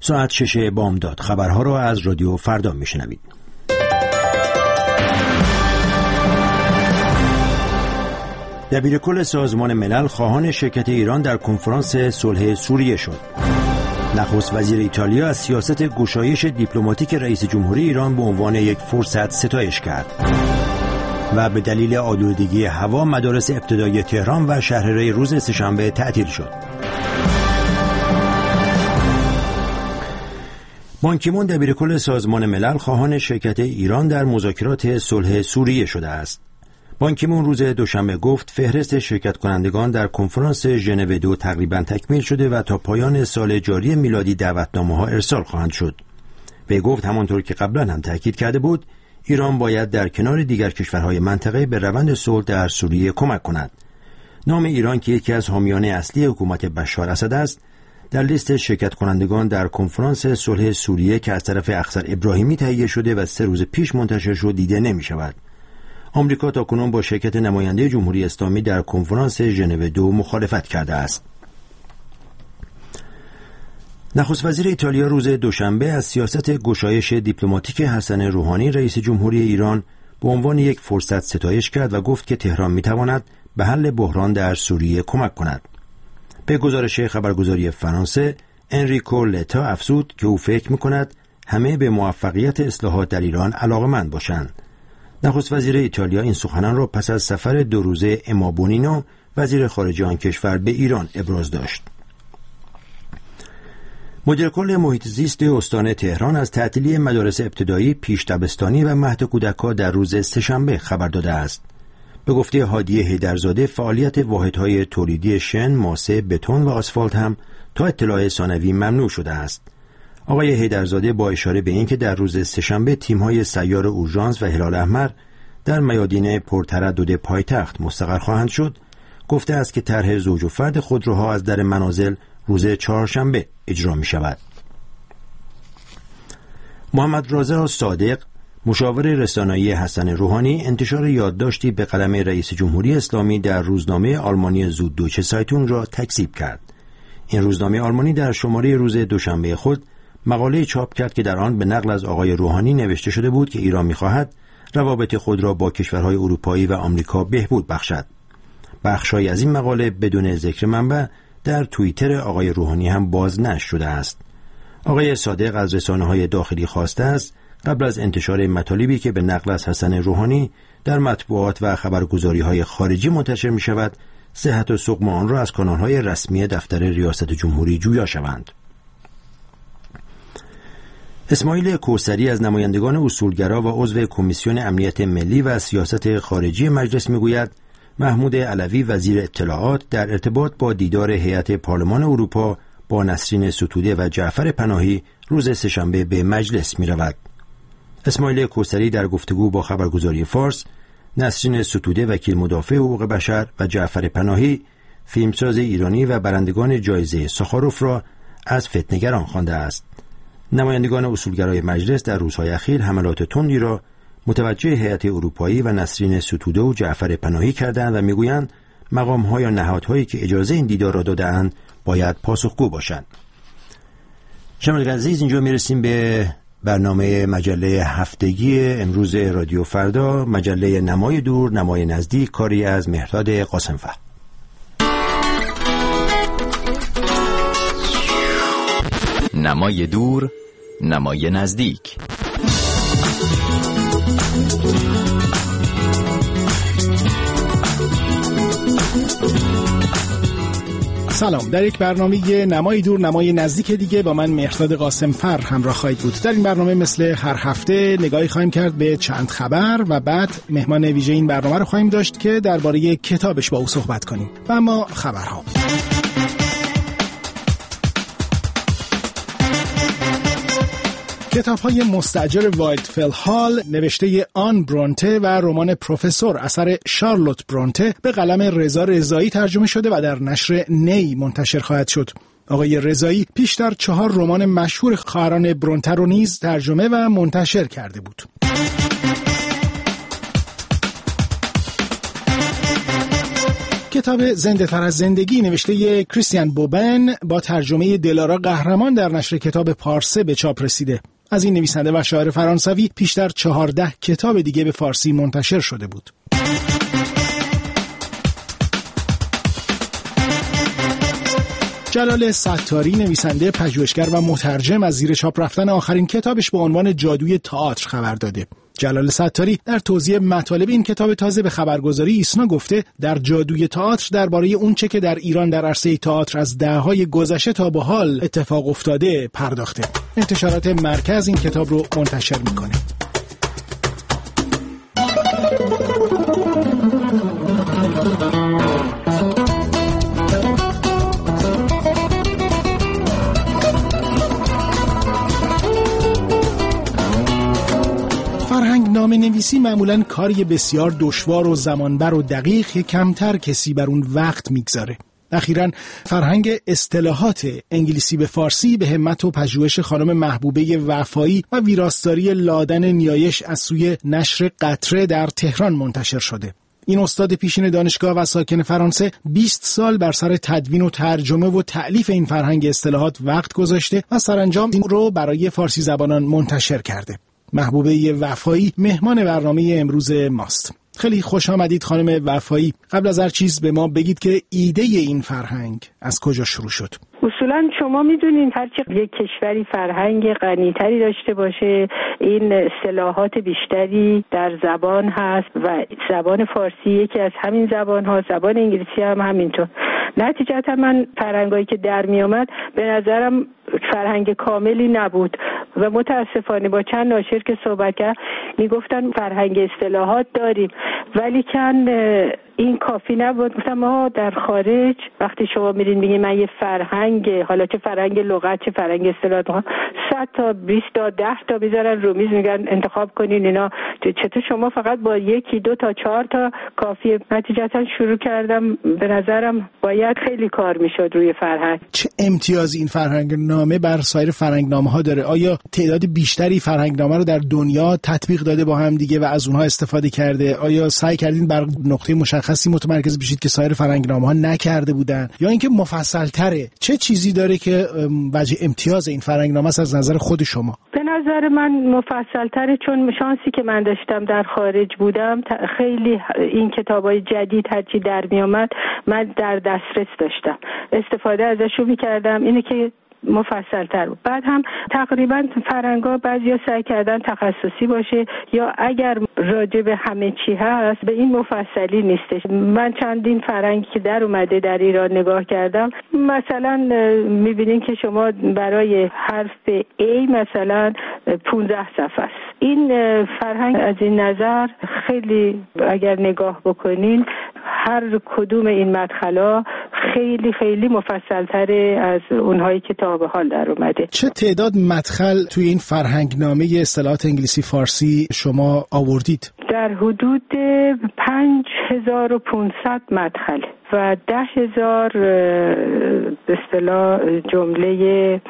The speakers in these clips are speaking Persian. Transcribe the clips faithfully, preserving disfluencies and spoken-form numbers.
ساعت شش بامداد. خبرها را از رادیو فردا میشنوید. دبیرکل سازمان ملل خواهان شرکت ایران در کنفرانس صلح سوریه شد. نخست وزیر ایتالیا از سیاست گشایش دیپلماتیک رئیس جمهوری ایران به عنوان یک فرصت ستایش کرد. و به دلیل آلودگی هوا مدارس ابتدایی تهران و شهرری روز سه‌شنبه تعطیل شد. بان کی مون دبیرکل سازمان ملل خواهان شرکت ایران در مذاکرات صلح سوریه شده است. بان کی مون روز دوشنبه گفت فهرست شرکت کنندگان در کنفرانس ژنو دو تقریباً تکمیل شده و تا پایان سال جاری میلادی دعوتنامه‌ها ارسال خواهند شد. وی گفت همانطور که قبلا هم تاکید کرده بود، ایران باید در کنار دیگر کشورهای منطقه به روند صلح در سوریه کمک کند. نام ایران که یکی از حامیان اصلی حکومت بشار اسد است، در لیست شرکت کنندگان در کنفرانس صلح سوریه که از طرف اخضر ابراهیمی تهیه شده و سه روز پیش منتشر شد دیده نمی شود. آمریکا تاکنون با شرکت نماینده جمهوری اسلامی در کنفرانس ژنو دو مخالفت کرده است. نخست وزیر ایتالیا روز دوشنبه از سیاست گشایش دیپلماتیک حسن روحانی رئیس جمهوری ایران به عنوان یک فرصت ستایش کرد و گفت که تهران می‌تواند به حل بحران در سوریه کمک کند. به گزارش خبرگزاری فرانسه، انریکو لتا افزود که او فکر می‌کند همه به موفقیت اصلاحات در ایران علاقه‌مند باشند. نخست وزیر ایتالیا این سخنان را پس از سفر دو روزه اما بونینو وزیر خارجه آن کشور به ایران ابراز داشت. مدیر کل محیط زیست استان تهران از تعطیلی مدارس ابتدایی، پیش دبستانی و مهد کودک‌ها در روز سه‌شنبه خبر داده است. به گفته هادی حیدرزاده، فعالیت واحدهای تولیدی شن، ماسه، بتون و آسفالت هم تا اطلاع ثانوی ممنوع شده است. آقای حیدرزاده با اشاره به اینکه در روز سه‌شنبه تیم‌های سیار اورژانس و هلال احمر در میادین پرتردد پایتخت مستقر خواهند شد، گفته است که طرح زوج و فرد خودروها از در منازل روز چهارشنبه اجرا می شود. محمد رضا صادق، مشاور رسانه‌ای حسن روحانی، انتشار یادداشتی به قلم رئیس جمهوری اسلامی در روزنامه آلمانی زوددویچه سایتون را تکذیب کرد. این روزنامه آلمانی در شماره روز دوشنبه خود مقاله چاپ کرد که در آن به نقل از آقای روحانی نوشته شده بود که ایران می‌خواهد روابط خود را با کشورهای اروپایی و آمریکا بهبود بخشد. بخشی از این مقاله بدون ذکر منبع در توییتر آقای روحانی هم بازنشر شده است. آقای صادق از رسانه‌های داخلی خواسته است قبل از انتشار مطالبی که به نقل از حسن روحانی در مطبوعات و خبرگزاری‌های خارجی منتشر می‌شود، صحت و سقم آن را از کانال‌های رسمی دفتر ریاست جمهوری جویا شوند. اسماعیل کوثری از نمایندگان اصولگرا و عضو کمیسیون امنیت ملی و سیاست خارجی مجلس می‌گوید محمود علوی وزیر اطلاعات در ارتباط با دیدار هیئت پارلمان اروپا با نسرین ستوده و جعفر پناهی روز سه‌شنبه به مجلس می‌رود. اسماعیل کوثری در گفتگو با خبرگزاری فارس، نسرین ستوده وکیل مدافع حقوق بشر و جعفر پناهی فیلمساز ایرانی و برندگان جایزه ساخاروف را از فتنه‌گران خوانده است. نمایندگان اصولگرای مجلس در روزهای اخیر حملات تندی را متوجه هیئت اروپایی و نسرین ستوده و جعفر پناهی کردند و میگویند مقام‌ها یا نهادهایی که اجازه این دیدار را داده‌اند باید پاسخگو باشند. شنوندگان عزیز، اینجا میرسیم به برنامه مجله هفتگی امروز رادیو فردا، مجله نمای دور نمای نزدیک، کاری از مهرداد قاسم‌فر. نمای دور نمای نزدیک. سلام، در یک برنامه نمای دور نمای نزدیک دیگه با من مهرداد قاسم‌فر همراه خواهید بود. در این برنامه مثل هر هفته نگاهی خواهیم کرد به چند خبر و بعد مهمان ویژه این برنامه رو خواهیم داشت که درباره کتابش با او صحبت کنیم. و اما خبرها. کتاب‌های مستأجر وایلدفل هال نوشته آن برونته و رمان پروفسور اثر شارلوت برونته به قلم رضا رضایی ترجمه شده و در نشر نی منتشر خواهد شد. آقای رضایی پیشتر چهار رمان مشهور خواهران برونته رو نیز ترجمه و منتشر کرده بود. کتاب زنده تر از زندگی نوشته کریستیان بوبن با ترجمه دلارا قهرمان در نشر کتاب پارسه به چاپ رسیده. از این نویسنده و شاعر فرانسوی پیشتر چهارده کتاب دیگه به فارسی منتشر شده بود. جلال ستاری نویسنده، پژوهشگر و مترجم از زیر چاپ رفتن آخرین کتابش به عنوان جادوی تئاتر خبر داده. جلال ستاری در توضیح مطالب این کتاب تازه به خبرگزاری ایسنا گفته در جادوی تئاتر درباره اونچه که در ایران در عرصه تئاتر از دهه‌های گذشته تا به حال اتفاق افتاده پرداخته. انتشارات مرکز این کتاب رو منتشر میکنه. نامه‌نویسی معمولاً کاری بسیار دشوار و زمانبر و دقیق که کمتر کسی بر اون وقت میگذاره. اخیراً فرهنگ اصطلاحات انگلیسی به فارسی به همت و پژوهش خانم محبوبه وفایی و ویراستاری لادن نیایش از سوی نشر قطره در تهران منتشر شده. این استاد پیشین دانشگاه و ساکن فرانسه بیست سال بر سر تدوین و ترجمه و تألیف این فرهنگ اصطلاحات وقت گذاشته و سرانجام این رو برای فارسی زبانان منتشر کرده. محبوبه وفایی مهمان برنامه امروز ماست. خیلی خوش آمدید خانم وفایی. قبل از هر چیز به ما بگید که ایده این فرهنگ از کجا شروع شد؟ اصولا شما میدونین هرچی یک کشوری فرهنگ غنی‌تری داشته باشه، این اصطلاحات بیشتری در زبان هست و زبان فارسی یکی از همین زبان ها، زبان انگلیسی هم همینطور. نتیجتا من فرهنگایی که در می آمد به نظرم فرهنگ کاملی نبود و متاسفانه با چند ناشر که صحبت کرد میگفتن فرهنگ اصطلاحات داریم ولی کن این کافی نبود. گفتم ما در خارج وقتی شما میرین میگین من یه فرهنگ، حالا چه فرهنگ لغت چه فرهنگ اصطلاحات، صد تا بیست تا ده تا میذارن رو میز میگن انتخاب کنین اینا، چطور شما فقط با یکی دو تا چهار تا کافیه؟ نتیجتا شروع کردم به نظرم باید خیلی کار میشد روی فرهنگ. چه امتیازی این فرهنگ نامه بر سایر فرهنگ نامه ها داره؟ آیا تعداد بیشتری فرهنگ نامه رو در دنیا تطبیق داده با هم دیگه و از اونها استفاده کرده؟ آیا سعی کردین بر نقطه مشخصی متمرکز بشید که سایر فرهنگ نامه ها نکرده بودن، یا اینکه مفصل تره؟ چه چیزی داره که وجه امتیاز این فرهنگ نامه است از نظر خود شما؟ به نظر من مفصل تره، چون شانسی که من داشتم در خارج بودم خیلی این کتابای جدید هرچی در می اومد من در دسترس داشتم، استفاده ازشو میکردم. اینه که مفصل تر بود. بعد هم تقریبا فرهنگا بعضیا سعی کردن تخصصی باشه یا اگر راجع به همه چی هست به این مفصلی نیستش. من چندین فرهنگی که در اومده در ایران نگاه کردم، مثلا میبینین که شما برای حرف A مثلا پانزده صفحه است. این فرهنگ از این نظر خیلی اگر نگاه بکنین هر کدوم این مدخلا خیلی خیلی مفصل‌تره از اونهایی که تا به حال در اومده. چه تعداد مدخل توی این فرهنگ نامه اصطلاحات انگلیسی فارسی شما آوردید؟ در حدود پنج هزار و پانصد مدخل و ده هزار به اصطلاح جمله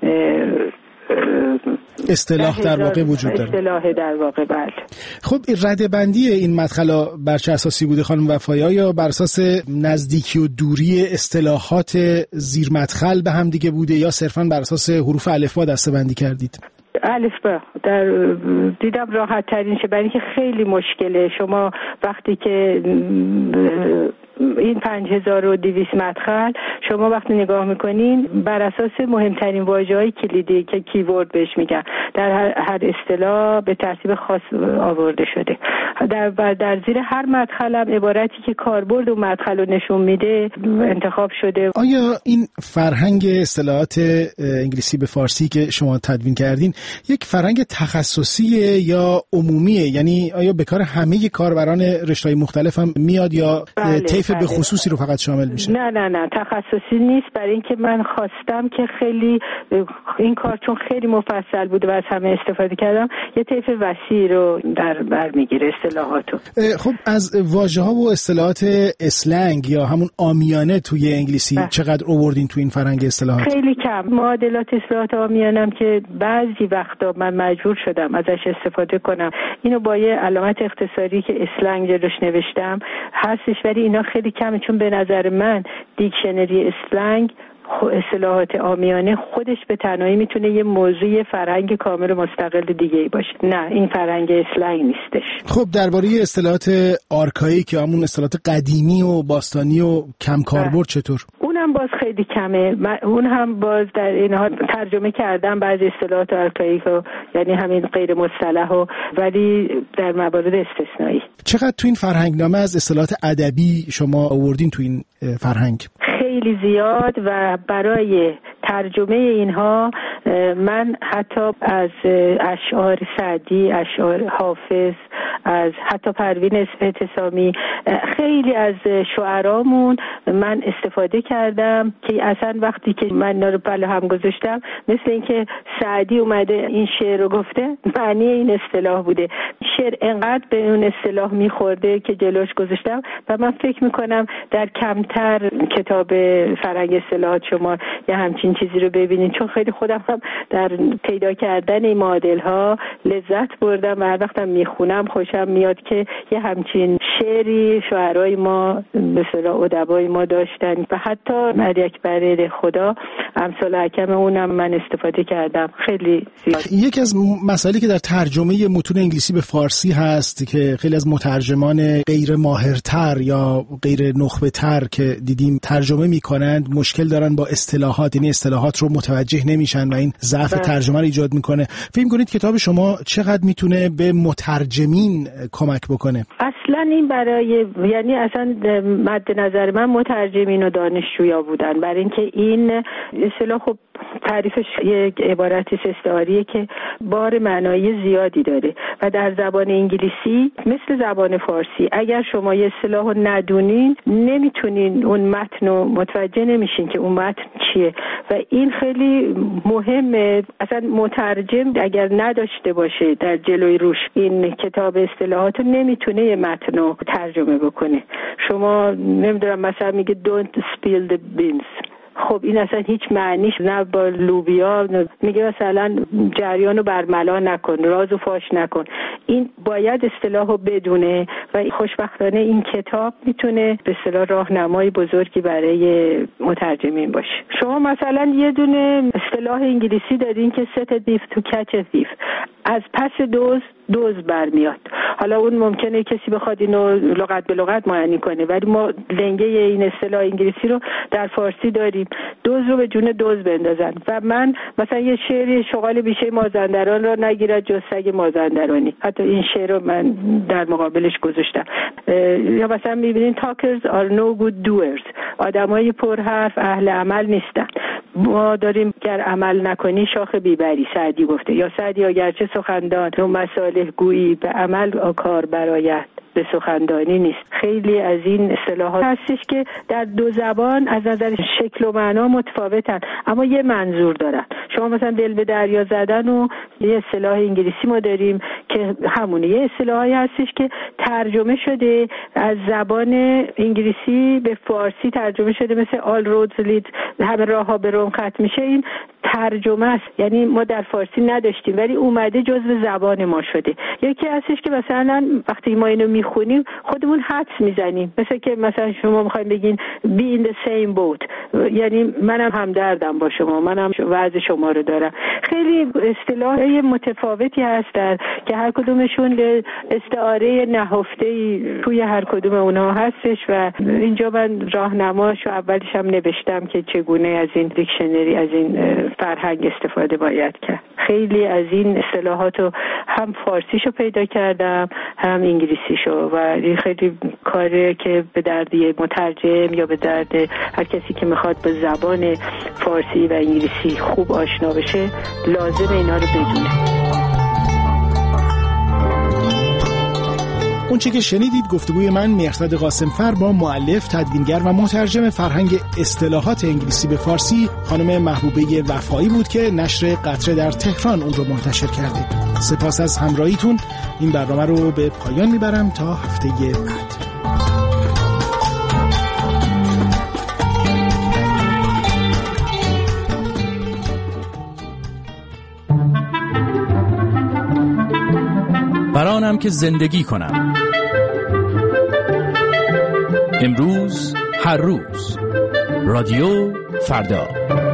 اصطلاح در واقع وجود داره. اصطلاح در واقع بله. خب ردبندی این مدخلا بر چه اساسی بوده خانم وفایی؟ یا بر اساس نزدیکی و دوری اصطلاحات زیر مدخل به هم دیگه بوده یا صرفاً بر اساس حروف الفبا دسته‌بندی کردید؟ الفبا در دیدم راحت ترین شه، برای اینکه خیلی مشکله. شما وقتی که این پنج هزار و دویست مدخل شما وقتی نگاه میکنین بر اساس مهمترین واژه‌های کلیدی که کیورد بهش میگن در هر, هر اصطلاح به ترتیب خاص آورده شده. در در زیر هر مدخل هم عبارتی که کاربرد و مدخل رو نشون میده انتخاب شده. آیا این فرهنگ اصطلاحات انگلیسی به فارسی که شما تدوین کردین یک فرهنگ تخصصیه یا عمومیه؟ یعنی آیا به کار همه کاربران رشته‌های مختلف هم میاد یا بله، طیف بله. به خصوصی رو فقط شامل میشه؟ نه نه نه تخصصی نیست، برای اینکه من خواستم که خیلی این کار چون خیلی مفصل بوده و از همه استفاده کردم یه طیف وسیع رو در بر میگیره اصطلاحاتو. خب از واژه‌ها و اصطلاحات اسلنگ یا همون عامیانه توی انگلیسی اه. چقدر آوردین تو این فرهنگ اصطلاحات؟ خیلی کم. معادلات اصطلاحات عامیانم که بعضی وقتا من مجبور شدم ازش استفاده کنم، اینو با یه علامت اختصاری که اسلنگ جلوش نوشتم هستش، ولی اینا خیلی کمه، چون به نظر من دیکشنری اسلنگ اصطلاحات عامیانه خودش به تنهایی میتونه یه موضوع فرهنگ کامل مستقل دیگه ای باشه. نه، این فرهنگ اسلنگ نیستش. خب درباره اصطلاحات آرکاییک یا همون اصطلاحات قدیمی و باستانی و کم کاربرد چطور؟ اونم باز خیلی کمه. من اون هم باز در این حال ترجمه کردم بعضی اصطلاحات آرکاییک رو، یعنی همین غیر مصطلح و ولی در موارد استثنایی. چقدر تو این فرهنگنامه از اصطلاحات ادبی شما آوردین تو این فرهنگ؟ خیلی زیاد و برای ترجمه اینها من حتی از اشعار سعدی، اشعار حافظ، از حتی پروین اعتصامی، خیلی از شعرامون من استفاده کردم که اصلا وقتی که من اینا رو بالا هم گذاشتم مثل اینکه سعدی اومده این شعر رو گفته معنی این اصطلاح بوده. شعر انقدر به اون اصطلاح میخورده که جلوش گذاشتم و من فکر میکنم در کمتر کتاب فرهنگ اصطلاحات شما یا همچین چیزی رو ببینین، چون خیلی خودم هم در پیدا کردن این معادل ها لذت بردم و هر وقتم میخونم خوشم میاد که یه همچین شعری شاعرای ما مثلا ادبای ما داشتن و حتی علی اکبر خدا امثال حکم اونم من استفاده کردم خیلی زیاد. یکی از مسائلی که در ترجمه متون انگلیسی به فارسی هست که خیلی از مترجمان غیر ماهرتر یا غیر نخبه تر که دیدیم ترجمه میکنند مشکل دارن با اصطلاحات، یعنی اصطلاحات رو متوجه نمیشن و این ضعف ترجمه رو ایجاد میکنه. فکر کنید کتاب شما چقدر میتونه به مترجمین کمک بکنه؟ اصلا این برای یعنی اصلا مد نظر من مترجمین و دانشجویا بودن، برای اینکه این اصطلاح خب تعریفش یک عبارتی استعاریه که بار معنایی زیادی داره و در زبان انگلیسی مثل زبان فارسی اگر شما یه اصطلاحو ندونین نمیتونین اون متن رو متوجه نمیشین که اون متن چیه و این خیلی مهمه. اصلا مترجم اگر نداشته باشه در جلوی روش این کتاب اصطلاحات نمیتونه یه متن رو ترجمه بکنه. شما نمیدونم مثلا میگه don't spill the beans، خب این اصلا هیچ معنیش نه با لوبیا، میگه مثلا جریانو برملا نکن، رازو فاش نکن. این باید اصطلاحو بدونه و خوشبختانه این کتاب میتونه به اصطلاح راهنمای بزرگی برای مترجمین باشه. شما مثلا یه دونه اصطلاح انگلیسی دارین که set a thief to catch a thief، از پس دوز دوز برمیاد. حالا اون ممکنه کسی بخواد اینو لغت به لغت معنی کنه ولی ما لنگه این اصطلاح انگلیسی رو در فارسی داریم، دوز رو به جون دوز بندازن و من مثلا یه شعری شغال بیشه مازندران را نگیرد جز سگ مازندرانی، حتی این شعر رو من در مقابلش گذاشتم. یا مثلا میبینین talkers are no good doers، آدمای پرحرف اهل عمل نیستن. ما داریم گر عمل نکنی شاخ بیبری، سعدی گفته، یا سعدی اگرچه سخندان و مصالح گویی به عمل کار برآید به سخندانی نیست. خیلی از این اصطلاحات هستش که در دو زبان از نظر شکل و معنا متفاوتن اما یه منظور دارن. شما مثلا دل به دریا زدن و یه اصطلاح انگلیسی ما داریم که همونه، یه اصطلاحی هستش که ترجمه شده از زبان انگلیسی به فارسی ترجمه شده مثل all roads lead، همه راهها به روم ختم میشه. این ترجمه است، یعنی ما در فارسی نداشتیم ولی اومده جزو زبان ما شده. یکی هستش که مثلا وقتی ما اینو میخونیم خودمون حدس میزنیم، مثل که مثلا شما میخواین بگین be in the same boat، یعنی منم همدردم با شما، منم وضع شما رو دارم. خیلی اصطلاحی متفاوتی هست در که هر کدومشون استعاره نهفته‌ای توی هر کدوم اونها هستش و اینجا من راهنماشو اولش هم نوشتم که چگونه از این دیکشنری از این فرهنگ استفاده باید کرد. خیلی از این اصطلاحاتو هم فارسیشو پیدا کردم هم انگلیسیشو و این خیلی کاره که به درد یه مترجم یا به درد هر کسی که میخواد به زبان فارسی و انگلیسی خوب آشنا بشه لازم اینا رو بدونه. اون چه که شنیدید گفتگوی من مهرداد قاسمفر با مؤلف، تدوینگر و مترجم فرهنگ اصطلاحات انگلیسی به فارسی خانم محبوبه وفایی بود که نشر قطره در تهران اون رو منتشر کرده. سپاس از همراهیتون. این برنامه رو به پایان میبرم تا هفته بعد. برانم که زندگی کنم امروز هر روز رادیو فردا.